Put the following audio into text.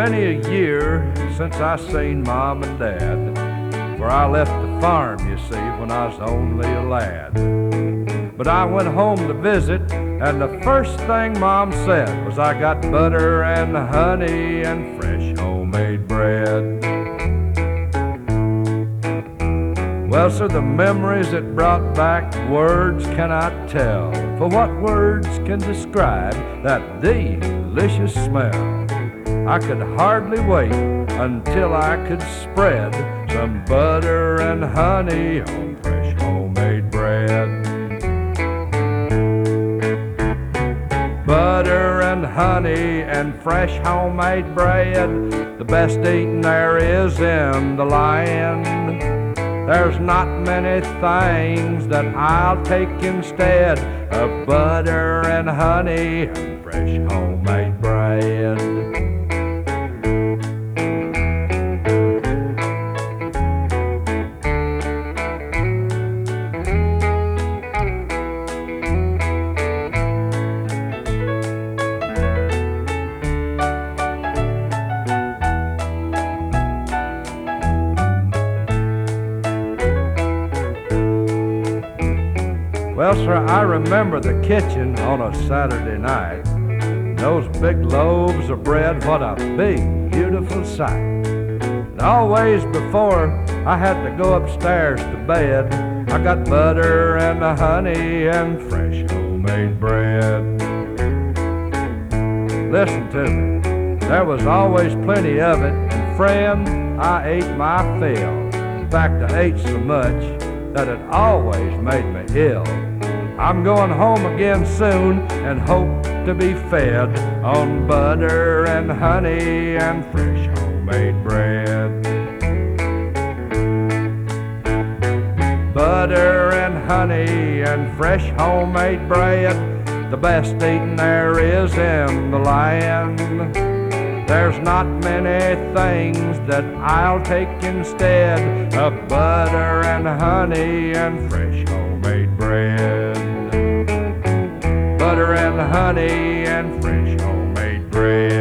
many a year since I seen Mom and Dad, for I left the farm, you see, when I was only a lad. But I went home to visit, and the first thing Mom said was I got butter and honey and fresh homemade bread. Well, sir, the memories it brought back, words cannot tell, for what words can describe that delicious smell? I could hardly wait until I could spread some butter and honey on fresh homemade bread. Butter and honey and fresh homemade bread, the best eating there is in the land. There's not many things that I'll take instead of butter and honey and fresh homemade bread. Well, sir, I remember the kitchen on a Saturday night. Those big loaves of bread, what a big, beautiful sight. And always before I had to go upstairs to bed, I got butter and honey and fresh homemade bread. Listen to me, there was always plenty of it, and friend, I ate my fill. In fact, I ate so much that it always made me ill. I'm going home again soon and hope to be fed on butter and honey and fresh homemade bread. Butter and honey and fresh homemade bread, the best eating there is in the land. There's not many things that I'll take instead of butter and honey and fresh homemade bread. Butter and honey and fresh homemade bread.